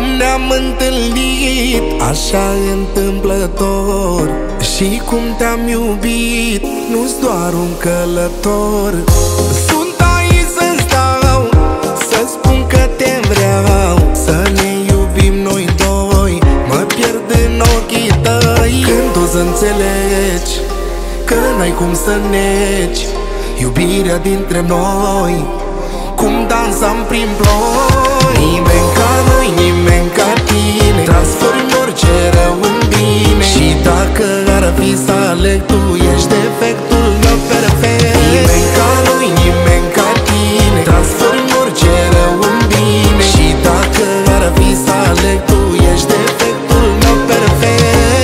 ne-am întâlnit așa întâmplător, și cum te-am iubit, nu-s doar un călător. Sunt aici să stau, să spun că te vreau, să ne iubim noi doi, mă pierd în ochii tăi. Când o să înțelegi că n-ai cum să negi iubirea dintre noi, cum dansam prin ploi. Nimeni ca noi, nimeni ca tine, transformi orice rău în bine. Și dacă ar fi să aleg, tu ești defectul meu perfect. Nimeni ca noi, nimeni ca tine, transformi orice rău în bine. Și dacă ar fi să aleg, tu ești defectul meu perfect.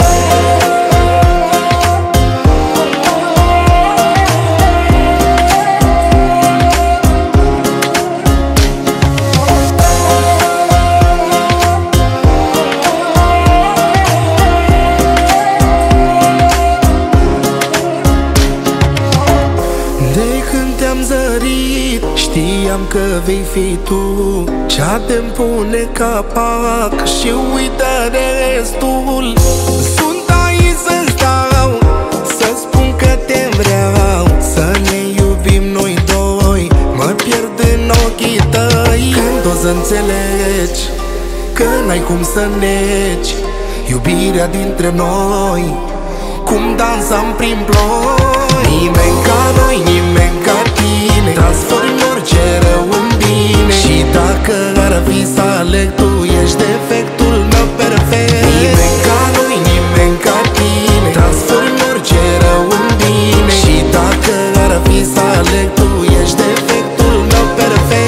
Știam că vei fi tu cea de-mi pune capac și uită restul. Sunt aici să stau, să spun că te vreau, să ne iubim noi doi, mă pierd în ochii tăi. Când o să înțelegi că n-ai cum să negi iubirea dintre noi, cum dansam prin ploi. Nimeni ca noi, nimeni ca tine, transformi orice rău în bine. Și dacă ar fi să aleg, tu ești defectul meu perfect. Nimeni ca noi, nimeni ca tine, transformi orice rău în bine. Și dacă ar fi să aleg, tu ești defectul meu perfect.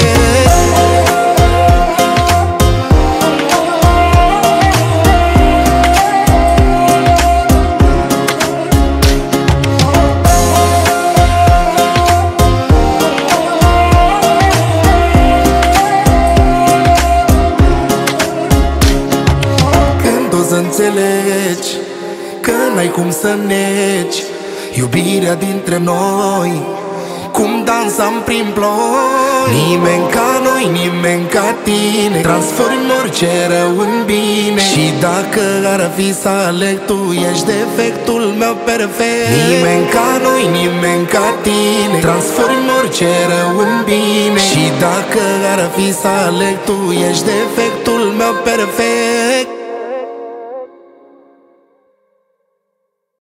Să înțelegi că n-ai cum să negi iubirea dintre noi, cum dansam prin ploi. Nimeni ca noi, nimeni ca tine, transformi orice rău în bine. Și dacă ar fi să aleg, tu ești defectul meu perfect. Nimeni ca noi, nimeni ca tine, transformi orice rău în bine. Și dacă ar fi să aleg, tu ești defectul meu perfect.